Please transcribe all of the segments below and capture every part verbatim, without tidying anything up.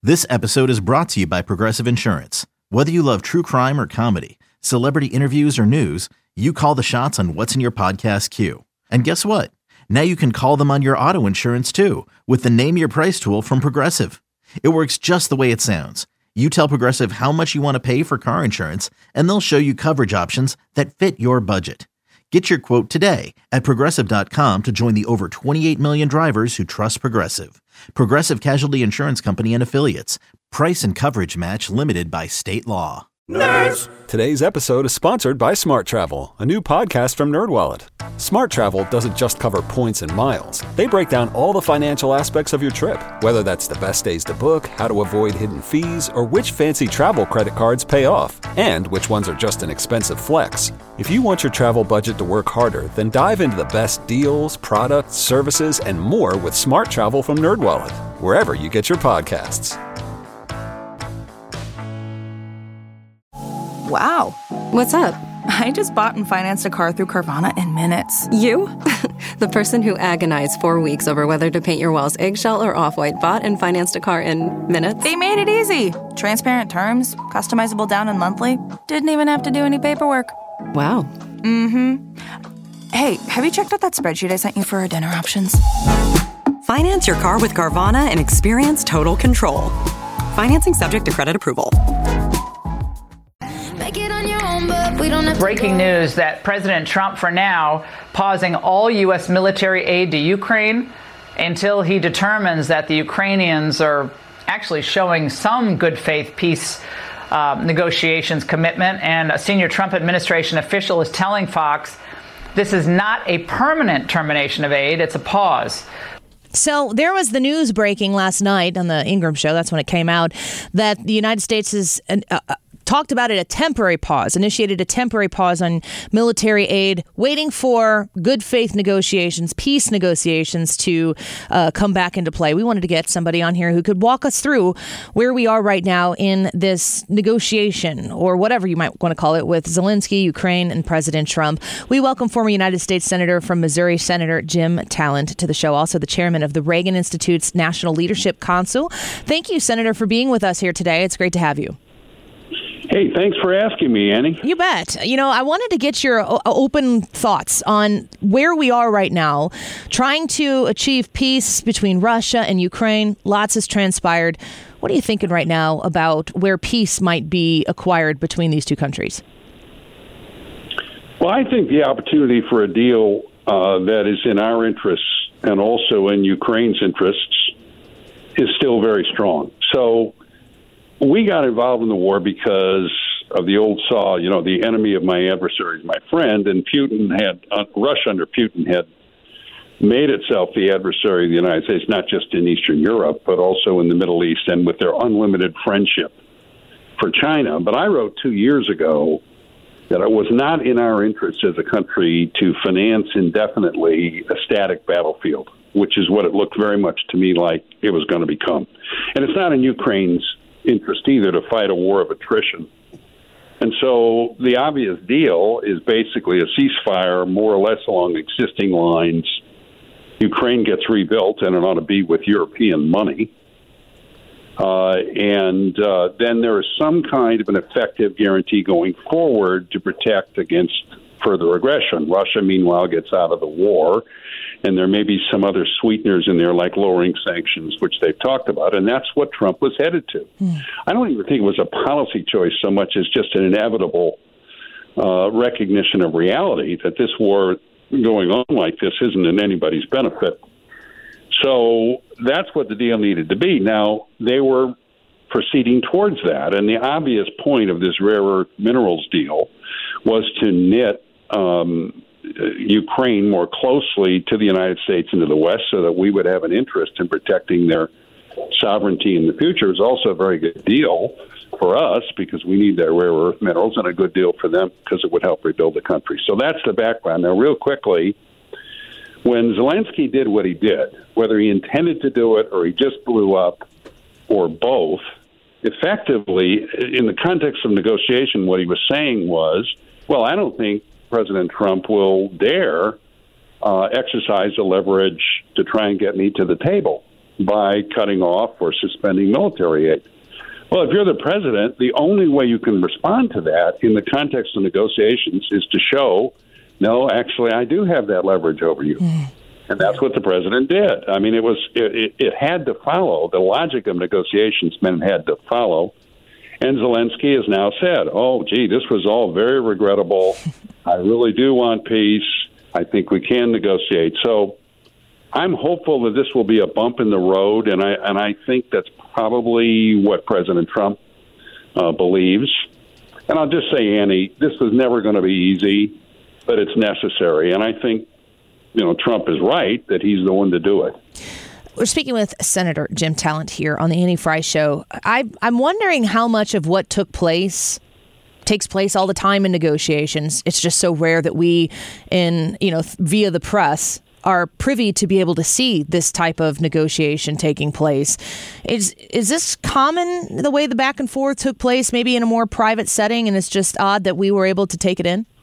This episode is brought to you by Progressive Insurance. Whether you love true crime or comedy, celebrity interviews or news, you call the shots on what's in your podcast queue. And guess what? Now you can call them on your auto insurance too with the Name Your Price tool from Progressive. It works just the way it sounds. You tell Progressive how much you want to pay for car insurance, and they'll show you coverage options that fit your budget. Get your quote today at Progressive dot com to join the over twenty-eight million drivers who trust Progressive. Progressive Casualty Insurance Company and Affiliates. Price and coverage match limited by state law. Nerds! Today's episode is sponsored by Smart Travel, a new podcast from NerdWallet. Smart Travel doesn't just cover points and miles. They break down all the financial aspects of your trip, whether that's the best days to book, how to avoid hidden fees, or which fancy travel credit cards pay off, and which ones are just an expensive flex. If you want your travel budget to work harder, then dive into the best deals, products, services, and more with Smart Travel from NerdWallet, wherever you get your podcasts. Wow. What's up? I just bought and financed a car through Carvana in minutes. You? The person who agonized four weeks over whether to paint your walls eggshell or off-white bought and financed a car in minutes? They made it easy. Transparent terms, customizable down and monthly. Didn't even have to do any paperwork. Wow. Mm-hmm. Hey, have you checked out that spreadsheet I sent you for our dinner options? Finance your car with Carvana and experience total control. Financing subject to credit approval. Breaking news that President Trump, for now, pausing all U S military aid to Ukraine until he determines that the Ukrainians are actually showing some good faith peace uh, negotiations commitment. And a senior Trump administration official is telling Fox this is not a permanent termination of aid. It's a pause. So there was the news breaking last night on the Ingram show. That's when it came out that the United States is uh, talked about it a temporary pause, initiated a temporary pause on military aid, waiting for good faith negotiations, peace negotiations to uh, come back into play. We wanted to get somebody on here who could walk us through where we are right now in this negotiation, or whatever you might want to call it, with Zelensky, Ukraine, and President Trump. We welcome former United States Senator from Missouri, Senator Jim Talent, to the show, also the chairman of the Reagan Institute's National Leadership Council. Thank you, Senator, for being with us here today. It's great to have you. Hey, thanks for asking me, Annie. You bet. You know, I wanted to get your o- open thoughts on where we are right now, trying to achieve peace between Russia and Ukraine. Lots has transpired. What are you thinking right now about where peace might be acquired between these two countries? Well, I think the opportunity for a deal uh, that is in our interests and also in Ukraine's interests is still very strong. So we got involved in the war because of the old saw, you know, the enemy of my adversary is my friend, and Putin had, uh, Russia under Putin had made itself the adversary of the United States, not just in Eastern Europe, but also in the Middle East, and with their unlimited friendship for China. But I wrote two years ago that it was not in our interest as a country to finance indefinitely a static battlefield, which is what it looked very much to me like it was going to become. And it's not in Ukraine's interest either to fight a war of attrition. And so the obvious deal is basically a ceasefire more or less along existing lines. Ukraine gets rebuilt, and it ought to be with European money. Uh, and uh, then there is some kind of an effective guarantee going forward to protect against further aggression. Russia, meanwhile, gets out of the war, and there may be some other sweeteners in there, like lowering sanctions, which they've talked about, and that's what Trump was headed to. Mm. I don't even think it was a policy choice so much as just an inevitable uh, recognition of reality that this war going on like this isn't in anybody's benefit. So that's what the deal needed to be. Now, they were proceeding towards that, and the obvious point of this rare earth minerals deal was to knit um, Ukraine more closely to the United States and to the West so that we would have an interest in protecting their sovereignty in the future. It's also a very good deal for us because we need their rare earth minerals, and a good deal for them because it would help rebuild the country. So that's the background. Now, real quickly, when Zelensky did what he did, whether he intended to do it or he just blew up or both, effectively, in the context of negotiation, what he was saying was, well, I don't think President Trump will dare uh, exercise the leverage to try and get me to the table. by cutting off or suspending military aid. Well, if you're the president, the only way you can respond to that in the context of negotiations is to show, no, actually, I do have that leverage over you. Mm. And that's what the president did. I mean, it was it, it, it had to follow. The logic of negotiations meant it had to follow. And Zelensky has now said, oh, gee, this was all very regrettable. I really do want peace. I think we can negotiate. So I'm hopeful that this will be a bump in the road, and I and I think that's probably what President Trump uh, believes. And I'll just say, Annie, this was never going to be easy, but it's necessary. And I think, you know, Trump is right that he's the one to do it. We're speaking with Senator Jim Talent here on the Annie Frey Show. I, I'm wondering how much of what took place takes place all the time in negotiations. It's just so rare that we, in you know, via the press, are privy to be able to see this type of negotiation taking place. Is is this common, the way the back and forth took place, maybe in a more private setting, and it's just odd that we were able to take it in?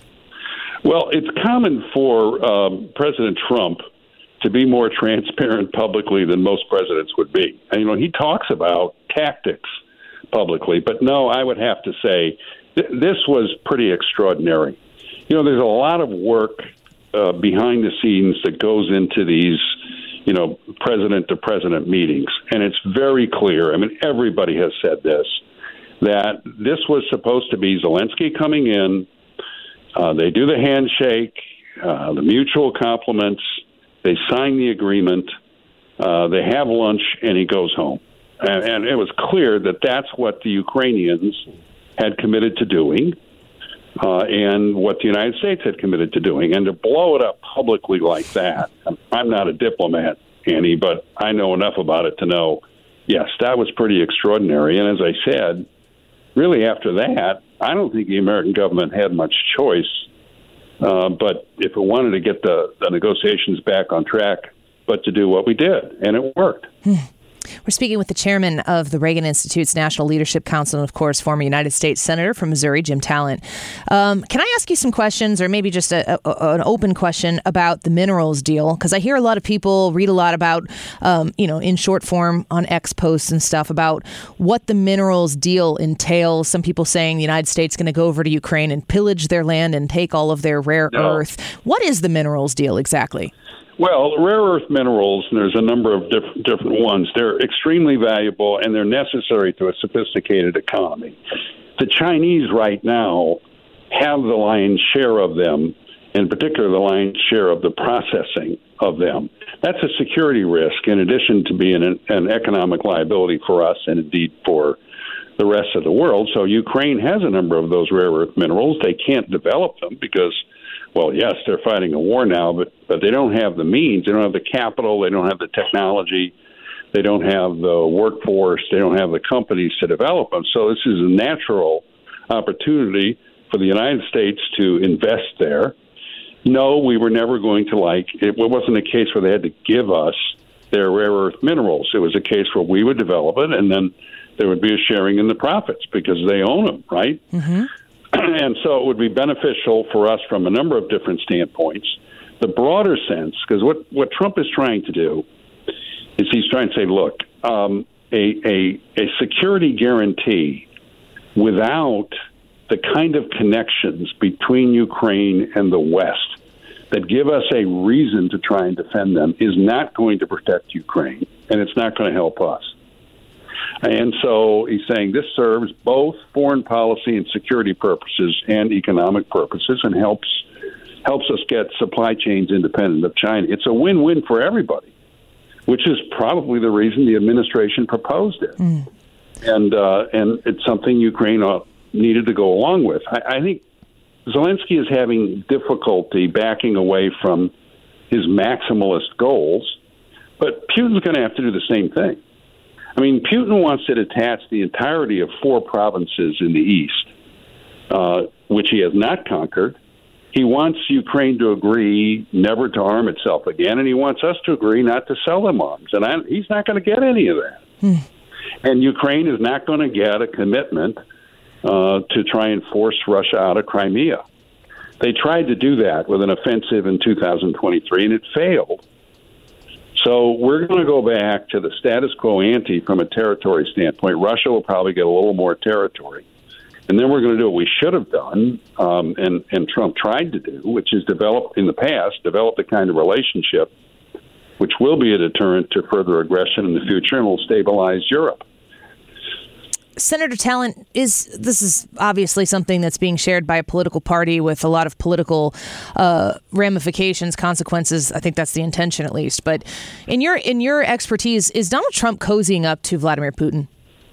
Well, it's common for um, President Trump to be more transparent publicly than most presidents would be. And, you know, he talks about tactics publicly, but no, I would have to say th- this was pretty extraordinary. You know, there's a lot of work uh, behind the scenes that goes into these, you know, president-to-president meetings, and it's very clear. I mean, everybody has said this, that this was supposed to be Zelensky coming in. Uh, they do the handshake, uh, the mutual compliments. They sign the agreement, uh, they have lunch, and he goes home. And, and it was clear that that's what the Ukrainians had committed to doing uh, and what the United States had committed to doing. And to blow it up publicly like that, I'm not a diplomat, Annie, but I know enough about it to know, yes, that was pretty extraordinary. And as I said, really after that, I don't think the American government had much choice. Uh, but if it wanted to get the, the negotiations back on track, but to do what we did, and it worked. We're speaking with the chairman of the Reagan Institute's National Leadership Council, and of course, former United States Senator from Missouri, Jim Talent. Um, can I ask you some questions, or maybe just a, a, an open question about the minerals deal? Because I hear a lot of people read a lot about, um, you know, in short form on X posts and stuff about what the minerals deal entails. Some people saying the United States is going to go over to Ukraine and pillage their land and take all of their rare no. earth. What is the minerals deal exactly? Well, rare earth minerals, and there's a number of different different ones, they're extremely valuable and they're necessary to a sophisticated economy. The Chinese right now have the lion's share of them, in particular the lion's share of the processing of them. That's a security risk in addition to being an, an economic liability for us and indeed for the rest of the world. So Ukraine has a number of those rare earth minerals. They can't develop them because, well, yes, they're fighting a war now, but, but they don't have the means. They don't have the capital. They don't have the technology. They don't have the workforce. They don't have the companies to develop them. So this is a natural opportunity for the United States to invest there. No, we were never going to like it. It wasn't a case where they had to give us their rare earth minerals. It was a case where we would develop it, and then there would be a sharing in the profits because they own them, right? Mm-hmm. And so it would be beneficial for us from a number of different standpoints. The broader sense, because what, what Trump is trying to do is he's trying to say, look, um, a, a, a security guarantee without the kind of connections between Ukraine and the West that give us a reason to try and defend them is not going to protect Ukraine, and it's not going to help us. And so he's saying this serves both foreign policy and security purposes and economic purposes and helps helps us get supply chains independent of China. It's a win-win for everybody, which is probably the reason the administration proposed it. Mm. And uh, and it's something Ukraine needed to go along with. I, I think Zelensky is having difficulty backing away from his maximalist goals, but Putin's going to have to do the same thing. I mean, Putin wants to detach the entirety of four provinces in the east, uh, which he has not conquered. He wants Ukraine to agree never to arm itself again, and he wants us to agree not to sell them arms. And I, he's not going to get any of that. Hmm. And Ukraine is not going to get a commitment uh, to try and force Russia out of Crimea. They tried to do that with an offensive in two thousand twenty-three, and it failed. So we're going to go back to the status quo ante from a territory standpoint. Russia will probably get a little more territory. And then we're going to do what we should have done, um, and, and Trump tried to do, which is develop, in the past, develop the kind of relationship which will be a deterrent to further aggression in the future and will stabilize Europe. Senator Talent, is this is obviously something that's being shared by a political party with a lot of political uh, ramifications, consequences. I think that's the intention, at least. But in your in your expertise, is Donald Trump cozying up to Vladimir Putin?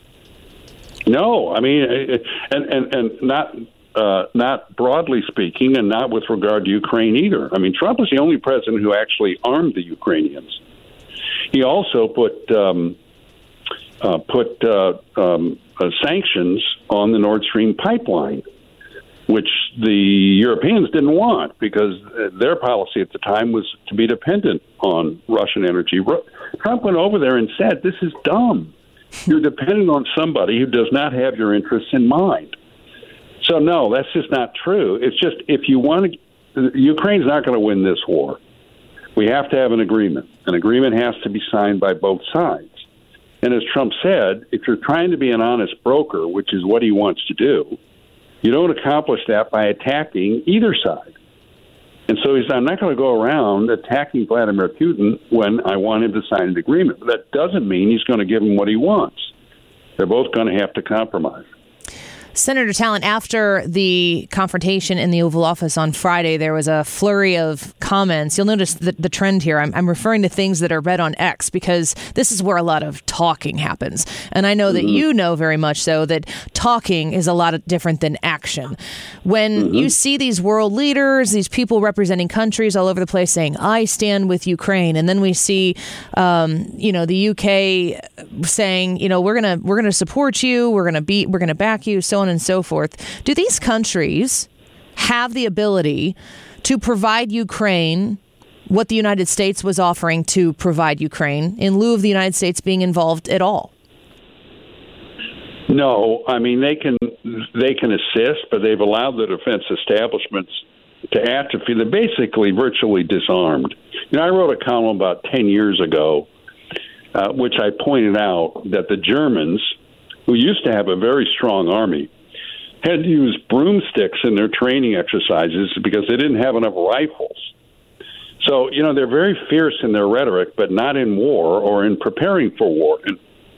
No, I mean, and and, and not uh, not broadly speaking, and not with regard to Ukraine either. I mean, Trump is the only president who actually armed the Ukrainians. He also put um, uh, put uh, um, uh, sanctions on the Nord Stream pipeline, which the Europeans didn't want because their policy at the time was to be dependent on Russian energy. Trump went over there and said, "This is dumb. You're dependent on somebody who does not have your interests in mind." So, no, that's just not true. It's just if you want to, Ukraine's not going to win this war. We have to have an agreement. An agreement has to be signed by both sides. And as Trump said, if you're trying to be an honest broker, which is what he wants to do, you don't accomplish that by attacking either side. And so he's, I'm not going to go around attacking Vladimir Putin when I want him to sign an agreement. But that doesn't mean he's going to give him what he wants. They're both going to have to compromise. Senator Talent, after the confrontation in the Oval Office on Friday, there was a flurry of comments. You'll notice the, the trend here. I'm, I'm referring to things that are read on X because this is where a lot of talking happens. And I know that mm-hmm. you know very much so that talking is a lot of different than action. When mm-hmm. you see these world leaders, these people representing countries all over the place saying, "I stand with Ukraine," and then we see, um, you know, the U K saying, you know, we're gonna we're gonna support you, we're gonna be we're gonna back you, so on and so forth. Do these countries have the ability to provide Ukraine what the United States was offering to provide Ukraine in lieu of the United States being involved at all? No, I mean, they can they can assist, but they've allowed the defense establishments to atrophy. They're basically virtually disarmed. You know, I wrote a column about ten years ago, uh, which I pointed out that the Germans, who used to have a very strong army, had to use broomsticks in their training exercises because they didn't have enough rifles. So, you know, they're very fierce in their rhetoric, but not in war or in preparing for war. And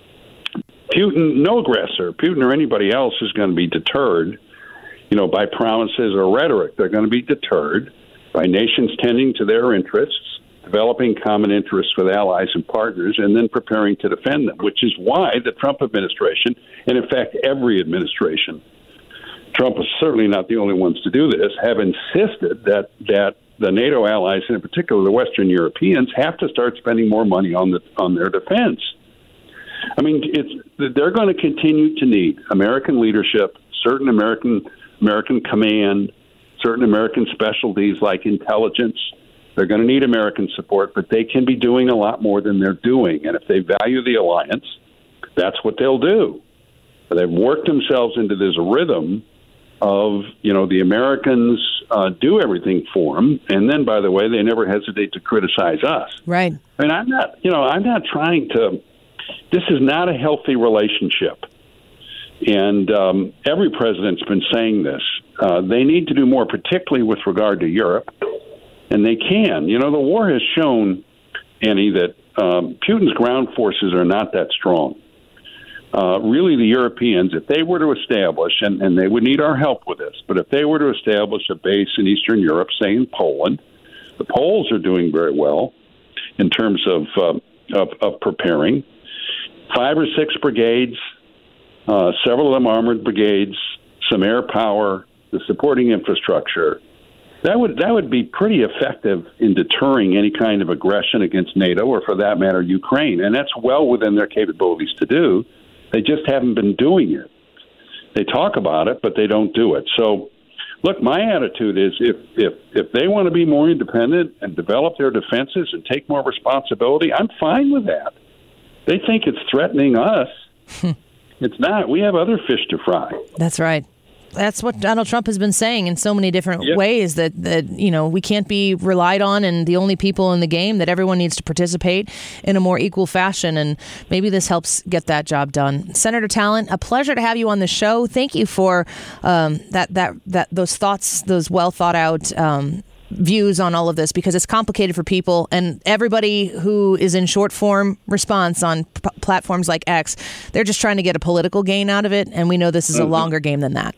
Putin, no aggressor, Putin or anybody else is going to be deterred, you know, by promises or rhetoric. They're going to be deterred by nations tending to their interests, developing common interests with allies and partners, and then preparing to defend them, which is why the Trump administration, and in fact every administration, Trump is certainly not the only ones to do this, have insisted that that the NATO allies, and in particular the Western Europeans, have to start spending more money on the on their defense. I mean, it's they're going to continue to need American leadership, certain American American command, certain American specialties like intelligence. They're going to need American support, but they can be doing a lot more than they're doing. And if they value the alliance, that's what they'll do. But they've worked themselves into this rhythm of, you know, the Americans uh, do everything for them. And then, by the way, they never hesitate to criticize us. Right. I mean, I'm not, you know, I'm not trying to, this is not a healthy relationship. And um, every president's been saying this. Uh, they need to do more, particularly with regard to Europe. And they can. You know, the war has shown, Annie, that um, Putin's ground forces are not that strong. Uh, really, the Europeans, if they were to establish, and, and they would need our help with this, but if they were to establish a base in Eastern Europe, say in Poland, the Poles are doing very well in terms of uh, of, of preparing. Five or six brigades, uh, several of them armored brigades, some air power, the supporting infrastructure. That would that would be pretty effective in deterring any kind of aggression against NATO or, for that matter, Ukraine. And that's well within their capabilities to do. They just haven't been doing it. They talk about it, but they don't do it. So, look, my attitude is if if if they want to be more independent and develop their defenses and take more responsibility, I'm fine with that. They think it's threatening us. It's not. We have other fish to fry. That's right. that's what Donald Trump has been saying in so many different yep. ways, that, that, you know, we can't be relied on and the only people in the game, that everyone needs to participate in a more equal fashion. And maybe this helps get that job done. Senator Talent, a pleasure to have you on the show. Thank you for um, that, that, that, those thoughts, those well thought out um views on all of this, because it's complicated for people, and everybody who is in short form response on p- platforms like X, they're just trying to get a political gain out of it, and we know this is mm-hmm. a longer game than that.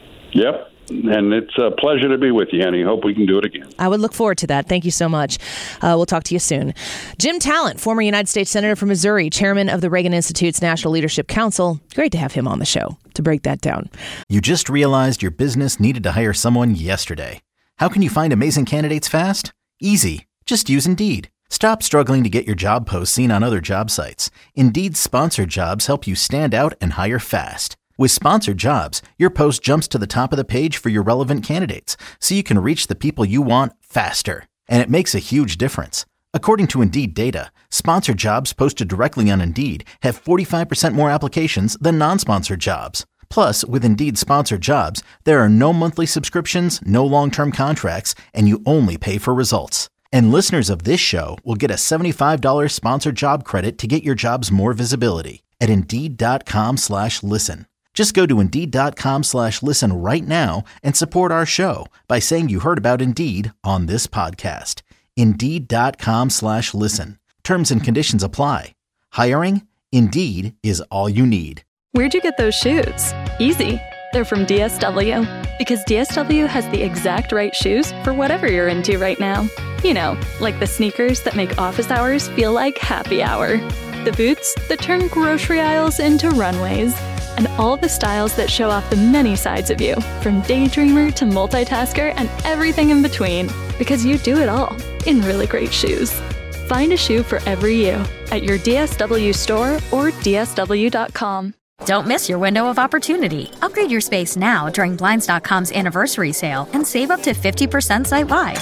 Yep, and it's a pleasure to be with you, Annie. Hope we can do it again. I would look forward to that. Thank you so much. Uh, we'll talk to you soon. Jim Talent, former United States Senator from Missouri, chairman of the Reagan Institute's National Leadership Council. Great to have him on the show to break that down. You just realized your business needed to hire someone yesterday. How can you find amazing candidates fast? Easy. Just use Indeed. Stop struggling to get your job posts seen on other job sites. Indeed's sponsored jobs help you stand out and hire fast. With sponsored jobs, your post jumps to the top of the page for your relevant candidates, so you can reach the people you want faster. And it makes a huge difference. According to Indeed data, sponsored jobs posted directly on Indeed have forty-five percent more applications than non-sponsored jobs. Plus, with Indeed sponsored jobs, there are no monthly subscriptions, no long-term contracts, and you only pay for results. And listeners of this show will get a seventy-five dollars sponsored job credit to get your jobs more visibility at Indeed.com slash listen. Just go to Indeed.com slash listen right now and support our show by saying you heard about Indeed on this podcast. Indeed.com slash listen. Terms and conditions apply. Hiring? Indeed is all you need. Where'd you get those shoes? Easy. They're from D S W. Because D S W has the exact right shoes for whatever you're into right now. You know, like the sneakers that make office hours feel like happy hour. The boots that turn grocery aisles into runways. And all the styles that show off the many sides of you, from daydreamer to multitasker and everything in between. Because you do it all in really great shoes. Find a shoe for every you at your D S W store or D S W dot com. Don't miss your window of opportunity. Upgrade your space now during Blinds dot com's anniversary sale and save up to fifty percent site-wide.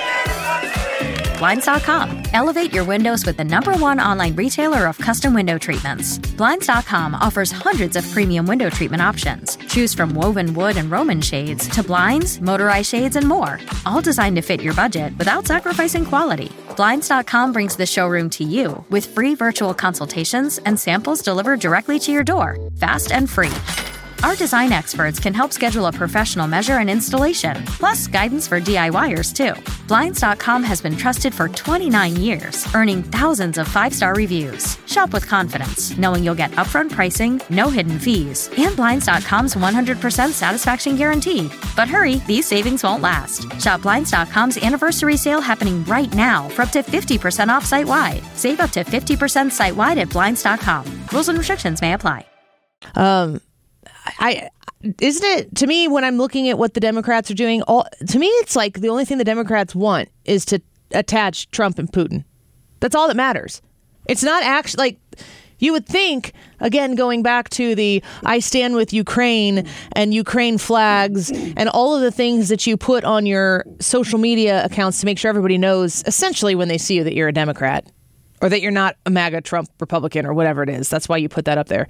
Blinds dot com. Elevate your windows with the number one online retailer of custom window treatments. Blinds dot com offers hundreds of premium window treatment options. Choose from woven wood and Roman shades to blinds, motorized shades, and more. All designed to fit your budget without sacrificing quality. Blinds dot com brings the showroom to you with free virtual consultations and samples delivered directly to your door, fast and free. Our design experts can help schedule a professional measure and installation, plus guidance for DIYers too. Blinds dot com has been trusted for twenty-nine years, earning thousands of five-star reviews. Shop with confidence, knowing you'll get upfront pricing, no hidden fees, and Blinds dot com's one hundred percent satisfaction guarantee. But hurry, these savings won't last. Shop Blinds dot com's anniversary sale happening right now for up to fifty percent off site-wide. Save up to fifty percent site-wide at Blinds dot com. Rules and restrictions may apply. Um... I isn't it to me when I'm looking at what the Democrats are doing, all to me it's like the only thing the Democrats want is to attach Trump and Putin. That's all that matters. It's not actually like you would think, again, going back to the I stand with Ukraine and Ukraine flags and all of the things that you put on your social media accounts to make sure everybody knows essentially when they see you that you're a Democrat or that you're not a MAGA Trump Republican or whatever it is. That's why you put that up there.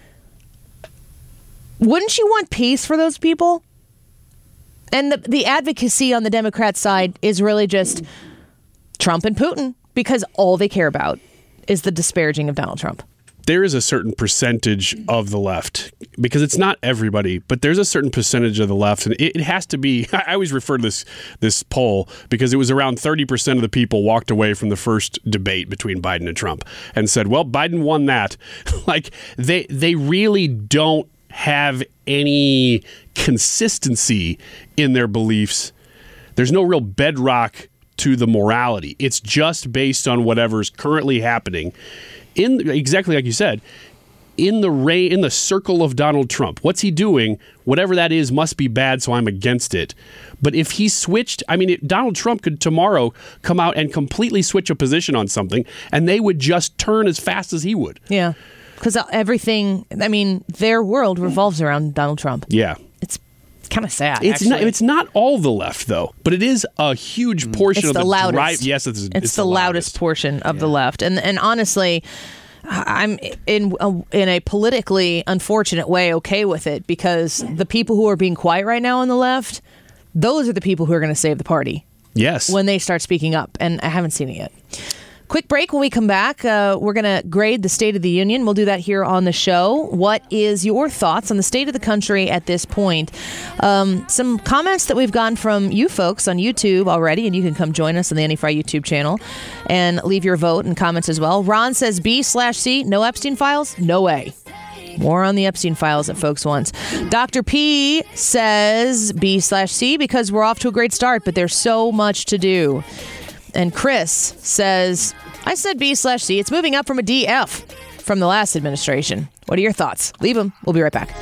Wouldn't you want peace for those people? And the, the advocacy on the Democrat side is really just Trump and Putin, because all they care about is the disparaging of Donald Trump. There is a certain percentage of the left, because it's not everybody, but there's a certain percentage of the left, and it, it has to be. I always refer to this this poll because it was around thirty percent of the people walked away from the first debate between Biden and Trump and said, well, Biden won that. Like they they really don't have any consistency in their beliefs. There's no real bedrock to the morality. It's just based on whatever's currently happening. In exactly like you said, in the ray, in the circle of Donald Trump, what's he doing? Whatever that is must be bad, so I'm against it. But if he switched, I mean, it, Donald Trump could tomorrow come out and completely switch a position on something, and they would just turn as fast as he would. Yeah. Because everything, I mean, their world revolves around Donald Trump. Yeah. It's it's kind of sad, It's actually. not It's not all the left, though, but it is a huge portion it's of the, the loudest. drive. Yes, it's, it's, it's the, the loudest, loudest portion of yeah. the left. And and honestly, I'm in a, in a politically unfortunate way okay with it, because the people who are being quiet right now on the left, those are the people who are going to save the party. Yes. When they start speaking up, and I haven't seen it yet. Quick break. When we come back, uh, we're going to grade the State of the Union. We'll do that here on the show. What is your thoughts on the state of the country at this point? Um, some comments that we've gotten from you folks on YouTube already, and you can come join us on the Annie-Fry YouTube channel and leave your vote and comments as well. Ron says B slash C, no Epstein files? No way. More on the Epstein files that folks want. Doctor P says B slash C because we're off to a great start, but there's so much to do. And Chris says, I said B slash C. It's moving up from a D F from the last administration. What are your thoughts? Leave them. We'll be right back.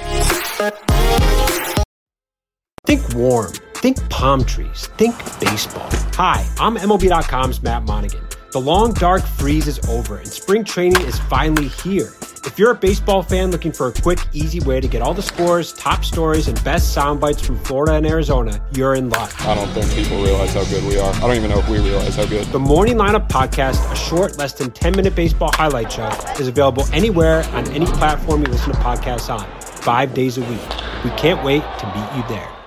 Think warm. Think palm trees. Think baseball. Hi, I'm M L B dot com's Matt Monaghan. The long, dark freeze is over, and spring training is finally here. If you're a baseball fan looking for a quick, easy way to get all the scores, top stories, and best sound bites from Florida and Arizona, you're in luck. I don't think people realize how good we are. I don't even know if we realize how good. The Morning Lineup Podcast, a short, less than ten-minute baseball highlight show, is available anywhere on any platform you listen to podcasts on, five days a week. We can't wait to meet you there.